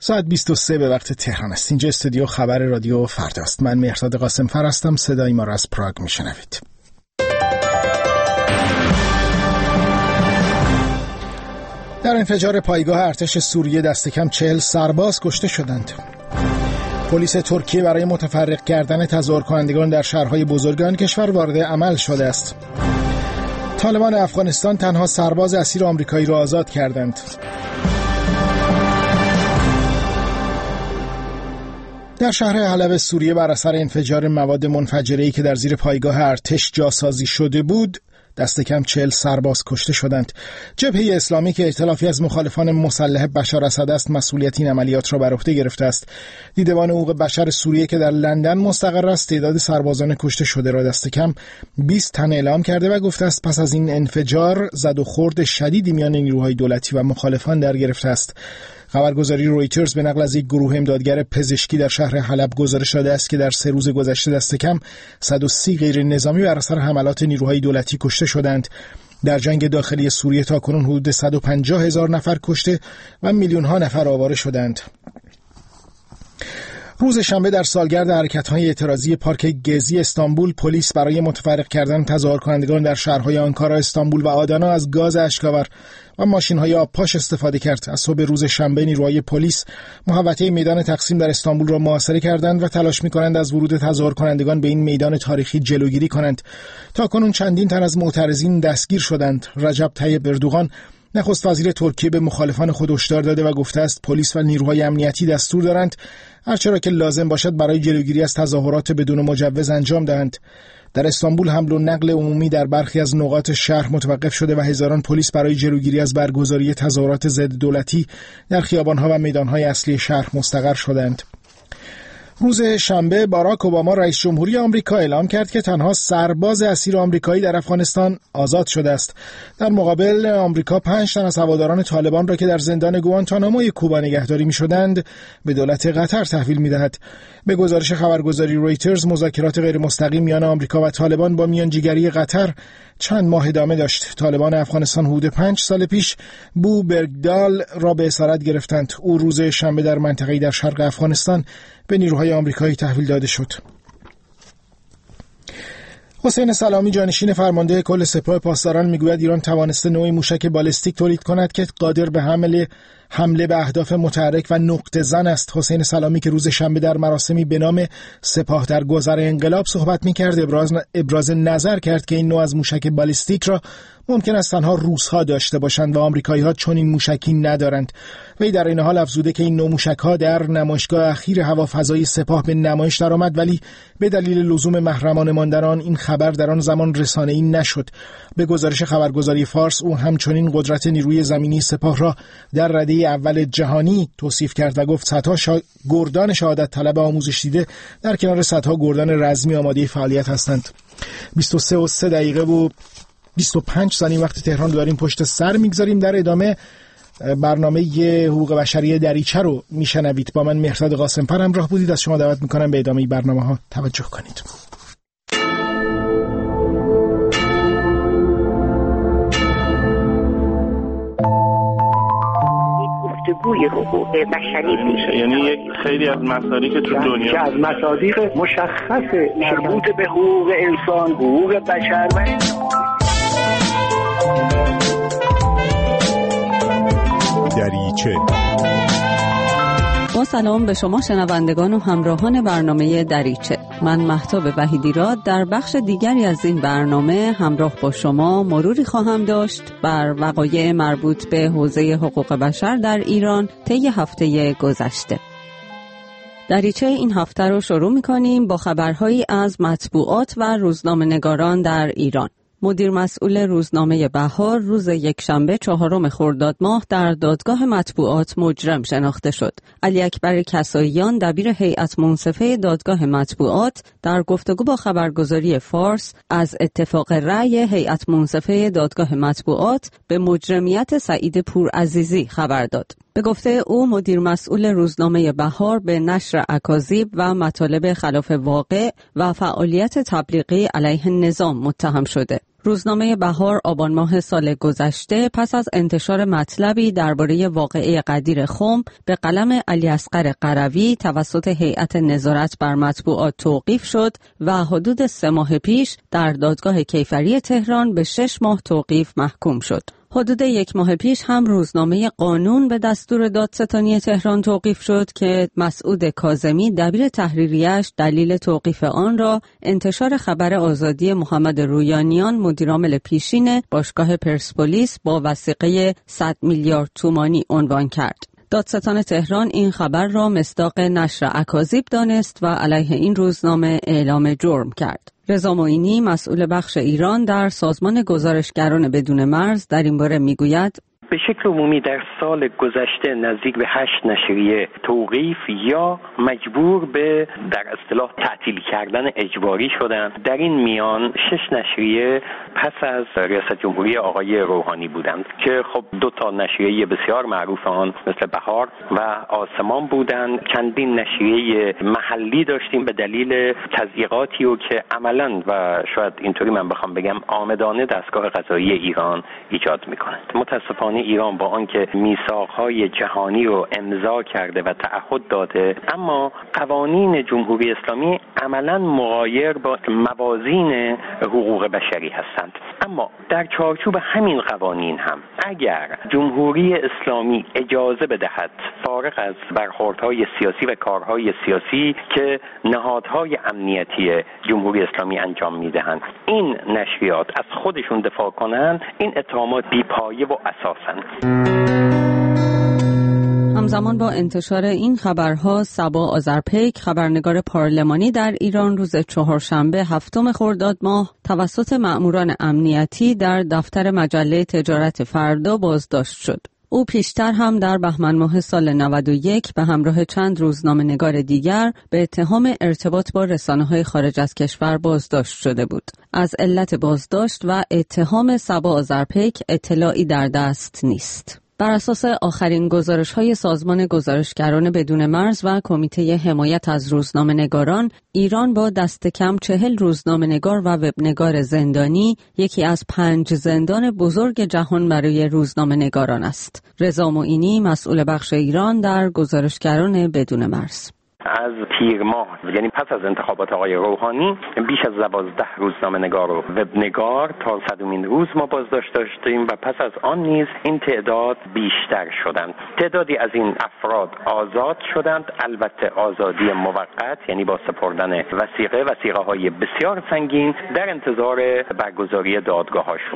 ساعت 23 به وقت تهران است. اینجا استودیو خبر رادیو فرداست. من مهرداد قاسمفر هستم. صدای ما را از پراگ میشنوید. در انفجار پایگاه ارتش سوریه دست کم 40 سرباز کشته شدند. پلیس ترکیه برای متفرق کردن تظاهرکنندگان در شهرهای بزرگ آن کشور وارد عمل شده است. طالبان افغانستان تنها سرباز اسیر آمریکایی را آزاد کردند. در شهر حلب سوریه بر اثر انفجار مواد منفجره‌ای که در زیر پایگاه ارتش جاسازی شده بود، دست کم 40 سرباز کشته شدند. جبهه اسلامی که ائتلافی از مخالفان مسلح بشار اسد است، مسئولیت این عملیات را بر عهده گرفته است. دیدبان حقوق بشر سوریه که در لندن مستقر است، تعداد سربازان کشته شده را دست کم 20 تن اعلام کرده و گفته است پس از این انفجار زد و خورد شدیدی میان نیروهای دولتی و مخالفان در گرفته است. خبرگزاری رویترز به نقل از یک گروه امدادگر پزشکی در شهر حلب گزارش داده است که در 3 روز گذشته دست کم 130 غیر نظامی بر اثر حملات نیروهای دولتی کشته شدند. در جنگ داخلی سوریه تاکنون حدود 150,000 نفر کشته و میلیون‌ها نفر آواره شدند. روز شنبه در سالگرد حرکت‌های اعتراضی پارک گزی استانبول، پلیس برای متفرق کردن تظاهرکنندگان در شهرهای آنکارا، استانبول و آدانا از گاز اشک‌آور و ماشین‌های آبپاش استفاده کرد. از صبح روز شنبه نیروهای پلیس محوطه میدان تقسیم در استانبول را محاصره کردند و تلاش می‌کنند از ورود تظاهرکنندگان به این میدان تاریخی جلوگیری کنند. تاکنون چندین تن از معترضین دستگیر شدند. رجب طیب اردوغان نخست وزیر ترکیه به مخالفان خود هشدار داده و گفته است پلیس و نیروهای امنیتی دستور دارند هرچه را که لازم باشد برای جلوگیری از تظاهرات بدون مجوز انجام دهند. در استانبول حمل و نقل عمومی در برخی از نقاط شهر متوقف شده و هزاران پلیس برای جلوگیری از برگزاری تظاهرات ضد دولتی در خیابان‌ها و میدان‌های اصلی شهر مستقر شدند. روز شنبه باراک اوباما رئیس جمهوری آمریکا اعلام کرد که تنها سرباز اسیر آمریکایی در افغانستان آزاد شده است. در مقابل آمریکا 5 تن از هواداران طالبان را که در زندان گوانتاناموی کوبا نگهداری می‌شدند به دولت قطر تحویل می‌دهد. به گزارش خبرگزاری رویترز، مذاکرات غیر مستقیم میان آمریکا و طالبان با میانجیگری قطر چند ماه ادامه داشت. طالبان افغانستان حدود 5 سال پیش بو برگدال را به اسارت گرفتند. او روز شنبه در منطقه‌ای در شرق افغانستان به نیروهای آمریکایی تحویل داده شد. حسین سلامی، جانشین فرمانده کل سپاه پاسداران، میگوید ایران توانسته نوعی موشک بالستیک تولید کند که قادر به حمله به اهداف متحرک و نقطه زن است. حسین سلامی که روز شنبه در مراسمی به نام سپاه در گذر انقلاب صحبت می‌کرد، ابراز نظر کرد که این نوع از موشک بالستیک را ممکن است تنها روس‌ها داشته باشند و آمریکایی‌ها چون این موشکی ندارند. وی در این حال افزوده که این نوع موشک‌ها در نمایشگاه اخیر هوافضایی سپاه به نمایش درآمد، ولی به دلیل لزوم محرمانه ماندن آن این خبر در آن زمان رسانه‌ای نشد. به گزارش خبرگزاری فارس، او همچنین قدرت نیروی زمینی سپاه را در رده اول جهانی توصیف کرد و گفت صدها گردان شهادت طلب آموزش دیده در کنار صدها گردان رزمی آماده فعالیت هستند. 23:03 و 25 ثانیه وقت تهران داریم پشت سر میگذاریم. در ادامه برنامه حقوق بشری دریچه رو میشنوید. با من مهرداد قاسمفر همراه بودید. از شما دعوت میکنم به ادامه برنامه‌ها توجه کنید. گفتگوی حقوق بشری میشه، یعنی یک خیلی از مسائلی که تو دنیا که از مصادیق مشخص مربوط به حقوق انسان، حقوق بشر و دریچه. با سلام به شما شنوندگان و همراهان برنامه دریچه. من مهتاب وحیدی‌راد در بخش دیگری از این برنامه همراه با شما مروری خواهم داشت بر وقایع مربوط به حوزه حقوق بشر در ایران طی هفته گذشته. دریچه این هفته رو شروع می‌کنیم با خبرهایی از مطبوعات و روزنامه‌نگاران در ایران. مدیر مسئول روزنامه بهار روز یکشنبه 4 خرداد ماه در دادگاه مطبوعات مجرم شناخته شد. علی اکبر کساییان دبیر هیئت منصفه دادگاه مطبوعات در گفتگو با خبرگزاری فارس از اتفاق رأی هیئت منصفه دادگاه مطبوعات به مجرمیت سعید پورعزیزی خبر داد. به گفته او مدیر مسئول روزنامه بهار به نشر اکاذیب و مطالب خلاف واقع و فعالیت تبلیغی علیه نظام متهم شده. روزنامه بهار آبان ماه سال گذشته پس از انتشار مطلبی درباره واقعه غدیر خم به قلم علیاصغر قروی توسط هیئت نظارت بر مطبوعات توقیف شد و حدود 3 ماه پیش در دادگاه کیفری تهران به 6 ماه توقیف محکوم شد. حدود 1 ماه پیش هم روزنامه قانون به دستور دادستانی تهران توقیف شد که مسعود کاظمی دبیر تحریریه‌اش دلیل توقیف آن را انتشار خبر آزادی محمد رویانیان مدیرعامل پیشین باشگاه پرسپولیس با وثیقه 100 میلیارد تومانی عنوان کرد. دادستان تهران این خبر را مصداق نشر اکاذیب دانست و علیه این روزنامه اعلام جرم کرد. رضا معینی مسئول بخش ایران در سازمان گزارشگران بدون مرز در این باره میگوید به شکل عمومی در سال گذشته نزدیک به 8 نشریه توقیف یا مجبور به در اصطلاح تعطیل کردن اجباری شدند. در این میان 6 نشریه پس از ریاست جمهوری آقای روحانی بودند که خب 2 تا نشریه بسیار معروف آن مثل بهار و آسمان بودند. چندین نشریه محلی داشتیم به دلیل تضییقاتی و که عملاً و شاید اینطوری من بخوام بگم عامدانه دستگاه قضایی ایران ایجاد می‌کند. متأسفانه ایران با آنکه میثاق‌های جهانی رو امضا کرده و تعهد داده، اما قوانین جمهوری اسلامی عملاً مغایر با موازین حقوق بشری هستند. اما در چارچوب همین قوانین هم اگر جمهوری اسلامی اجازه بدهد فارغ از برخوردهای سیاسی و کارهای سیاسی که نهادهای امنیتی جمهوری اسلامی انجام میدهند، این نشریات از خودشون دفاع کنند، این اتهامات بی‌پایه و اساساً. همزمان با انتشار این خبرها صبا آذرپیک خبرنگار پارلمانی در ایران روز چهارشنبه 7 خرداد ماه توسط مأموران امنیتی در دفتر مجله تجارت فردا بازداشت شد. او پیشتر هم در بهمن ماه سال 91 به همراه چند روزنامه‌نگار دیگر به اتهام ارتباط با رسانه‌های خارج از کشور بازداشت شده بود. از علت بازداشت و اتهام صبا آذرپیک اطلاعی در دست نیست. بر اساس آخرین گزارش‌های سازمان گزارشگران بدون مرز و کمیته حمایت از روزنامه‌نگاران، ایران با دست کم 40 روزنامه‌نگار و وبنگار زندانی یکی از 5 زندان بزرگ جهان برای روزنامه‌نگاران است. رضا معینی مسئول بخش ایران در گزارشگران بدون مرز: از تیر ماه یعنی پس از انتخابات آقای روحانی بیش از 12 روزنامه‌نگار و وبنگار تا 100مین روز ما بازداشت داشتیم و پس از آن نیز این تعداد بیشتر شدند. تعدادی از این افراد آزاد شدند، البته آزادی موقت، یعنی با سپردن وثیقه‌های بسیار سنگین در انتظار برگزاری دادگاه‌هاشون.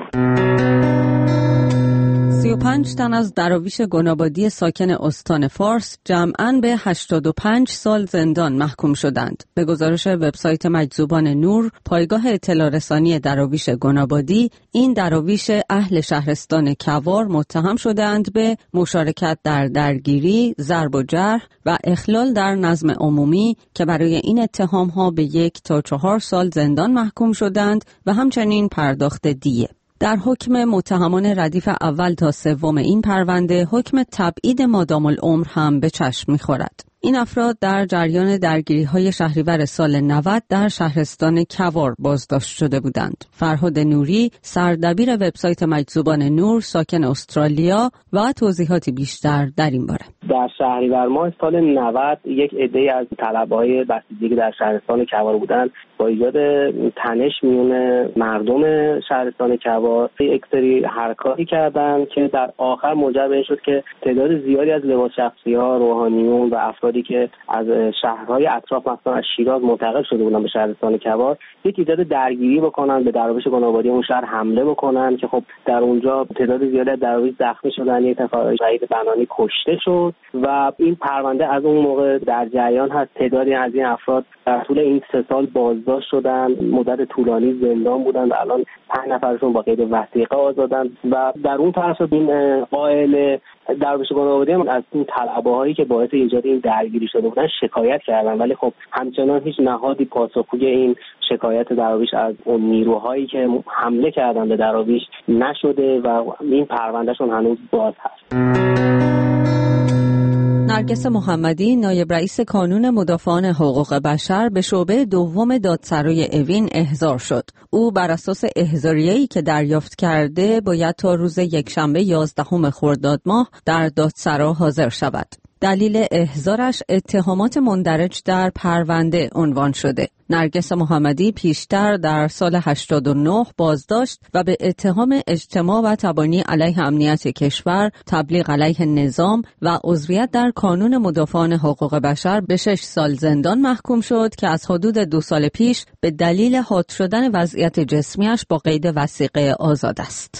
35 تن از دراویش گنابادی ساکن استان فارس جمعاً به 85 سال زندان محکوم شدند. به گزارش وبسایت مجذوبان نور، پایگاه اطلاع رسانی دراویش گنابادی، این دراویش اهل شهرستان کوار متهم شدند به مشارکت در درگیری، ضرب و جرح و اخلال در نظم عمومی که برای این اتهام‌ها به 1 تا 4 سال زندان محکوم شدند و همچنین پرداخت دیه. در حکم متهمان ردیف اول تا 3 این پرونده حکم تبعید مادام العمر هم به چشم می‌خورد. این افراد در جریان درگیری‌های شهریور سال 90 در شهرستان کوار بازداشت شده بودند. فرهاد نوری، سردبیر وبسایت مجذوبان نور، ساکن استرالیا و توضیحاتی بیشتر در این باره. در شهریور ماه سال 90 یک عده از طلبه‌های بسیجی که در شهرستان کوار بودند با ایجاد تنش میون مردم شهرستان کوار یک سری حرکاتی کردند که در آخر منجر به این شد که تعداد زیادی از لباس شخصی‌ها، روحانیون و افرادی که از شهرهای اطراف مثلا از شیراز منتقل شده بودن به شهرستان کوار یک ایجاد درگیری بکنن، به دراویش گنابادی اون شهر حمله بکنن که خب در اونجا تعداد زیادی از دراویش زخمی شدن، یک نفر شهید بنانی کشته شد و این پرونده از اون موقع در جریان هست. تعدادی از این افراد در طول این 3 سال بازداشت شدن، مدت طولانی زندان بودن و الان 5 نفرشون با قید وثیقه آزادن و در اون طرف این عائله دراویش گنابادی هم از این طلبه‌هایی که باعث ایجاد این درگیری شده بودن شکایت کردن، ولی خب همچنان هیچ نهادی پاسخگوی این شکایت دراویش از اون نیروهایی که حمله کردن به دراویش نشده و این پروندهشون هنوز باز هست. نرگس محمدی نایب رئیس کانون مدافعان حقوق بشر به شعبه دوم دادسرای اوین احضار شد. او بر اساس احضاریه‌ای که دریافت کرده باید تا روز یکشنبه 11 خرداد ماه در دادسرا حاضر شود. دلیل احضارش اتهامات مندرج در پرونده عنوان شده. نرگس محمدی پیشتر در سال 89 بازداشت و به اتهام اجتماع و تبانی علیه امنیت کشور، تبلیغ علیه نظام و عضویت در کانون مدافعان حقوق بشر به 6 سال زندان محکوم شد که از حدود 2 سال پیش به دلیل حاد شدن وضعیت جسمیش با قید وثیقه آزاد است.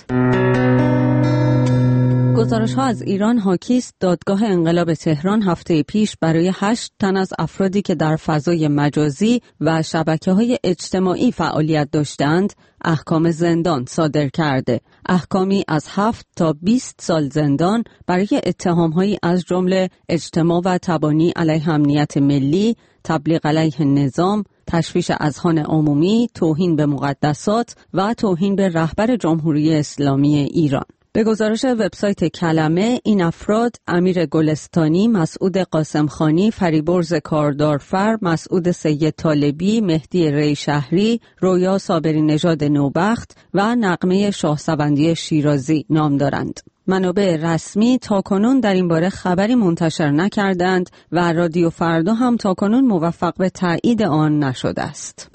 گزارش‌ها از ایران حاکی است دادگاه انقلاب تهران هفته پیش برای 8 تن از افرادی که در فضای مجازی و شبکه‌های اجتماعی فعالیت داشتند احکام زندان صادر کرده. احکامی از 7 تا 20 سال زندان برای اتهام‌هایی از جمله اجتماع و تبانی علیه امنیت ملی، تبلیغ علیه نظام، تشویش اذهان عمومی، توهین به مقدسات و توهین به رهبر جمهوری اسلامی ایران. به گزارش وبسایت کلمه، این افراد امیر گلستانی، مسعود قاسمخانی، فریبرز کاردارفر، مسعود سید طالبی، مهدی ری شهری، رویا صابری نژاد نوبخت و نغمه شاهسوندی شیرازی نام دارند. منابع رسمی تاکنون در این باره خبری منتشر نکردند و رادیو فردا هم تاکنون موفق به تایید آن نشده است.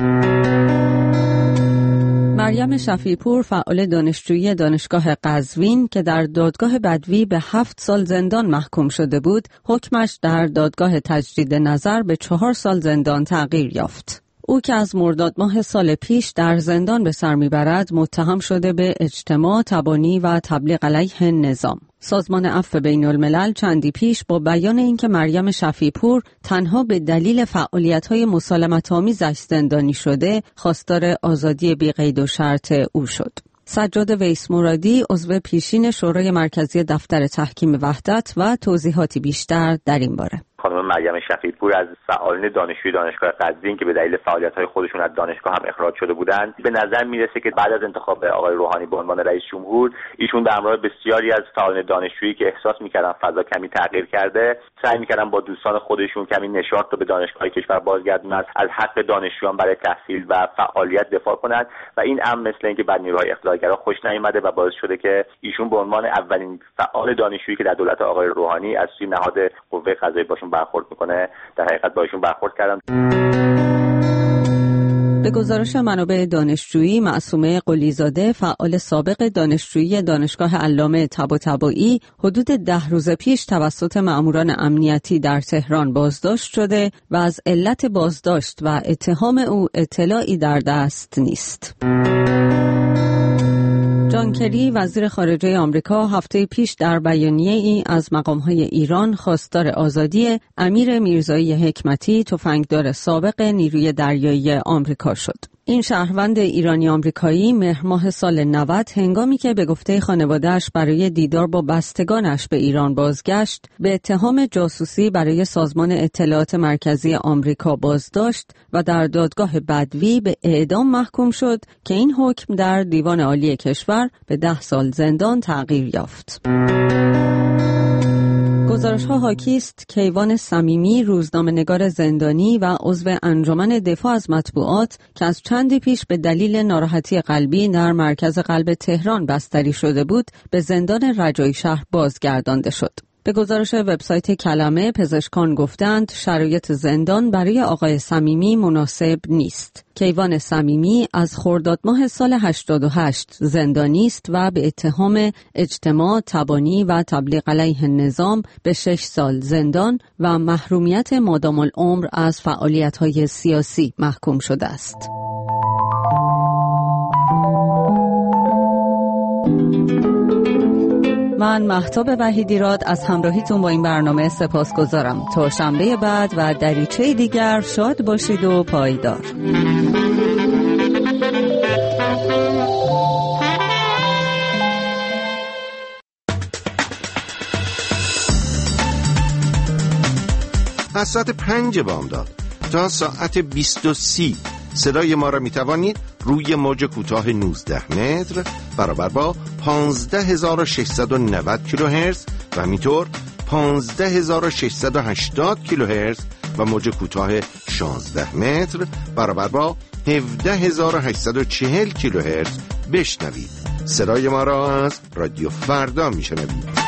مریم شفیع‌پور فعال دانشجویی دانشگاه قزوین که در دادگاه بدوی به 7 سال زندان محکوم شده بود، حکمش در دادگاه تجدید نظر به 4 سال زندان تغییر یافت. او که از مرداد ماه سال پیش در زندان به سر میبرد، متهم شده به اجتماع، تبانی و تبلیغ علیه نظام. سازمان عفو بین الملل چندی پیش با بیان اینکه مریم شفیع‌پور تنها به دلیل فعالیت‌های مسالمت‌آمیزش زندانی شده، خواستار آزادی بی قید و شرط او شد. سجاد ویس مرادی عضو پیشین شورای مرکزی دفتر تحکیم وحدت و توضیحاتی بیشتر در این باره. خانم مریم شفیع‌پور از فعالین دانشجوی دانشگاه قزوین که به دلیل فعالیت‌های خودشون از دانشگاه هم اخراج شده بودند، به نظر میرسه که بعد از انتخاب آقای روحانی به عنوان رئیس جمهور، ایشون به همراه بسیاری از فعالین دانشجویی که احساس می‌کردن فضا کمی تغییر کرده، سعی می‌کردن با دوستان خودشون کمی نشاط رو به دانشگاه کشور بازگردونن، از حق دانشجویان برای تحصیل و فعالیت دفاع کنند و این امر مثل اینکه بر نیروهای اقتدارگرا خوش نیامده و باعث شده که ایشون به عنوان اولین فعال دانشجویی که در دولت آقای روحانی از سوی نهاد قوه قضاییه باشون برخورد می‌کنه، در حقیقت با ایشون برخورد کردن. به گزارش منابع دانشجویی، معصومه قلیزاده فعال سابق دانشجویی دانشگاه علامه طباطبایی حدود 10 روز پیش توسط مأموران امنیتی در تهران بازداشت شده و از علت بازداشت و اتهام او اطلاعی در دست نیست. جان کری وزیر خارجه آمریکا هفته پیش در بیانیه‌ای از مقام‌های ایران خواستار آزادی امیر میرزایی حکمتی، تفنگدار سابق نیروی دریایی آمریکا شد. این شهروند ایرانی آمریکایی مهر ماه سال 90 هنگامی که به گفته خانواده‌اش برای دیدار با بستگانش به ایران بازگشت، به اتهام جاسوسی برای سازمان اطلاعات مرکزی آمریکا بازداشت و در دادگاه بدوی به اعدام محکوم شد که این حکم در دیوان عالی کشور به 10 سال زندان تغییر یافت. گزارش‌ها حاکی است کیوان صمیمی، روزنامه‌نگار زندانی و عضو انجمن دفاع از مطبوعات که از چندی پیش به دلیل ناراحتی قلبی در مرکز قلب تهران بستری شده بود، به زندان رجایی شهر بازگردانده شد. به گزارش وبسایت کلمه، پزشکان گفتند شرایط زندان برای آقای صمیمی مناسب نیست. کیوان صمیمی از خرداد ماه سال 88 زندانی است و به اتهام اجتماع، تبانی و تبلیغ علیه نظام به 6 سال زندان و محرومیت مادام العمر از فعالیت‌های سیاسی محکوم شده است. من مهتاب وحیدیراد از همراهیتون با این برنامه سپاسگزارم. تا شنبه بعد و دریچه دیگر شاد باشید و پایدار. از ساعت 5 بامداد تا ساعت 20:30 صدای ما را می توانید روی موج کوتاه 19 متر برابر با 15690 کیلوهرتز و همینطور 15680 کیلوهرتز و موج کوتاه 16 متر برابر با 17840 کیلوهرتز بشنوید. صدای ما را از رادیو فردا میشنوید.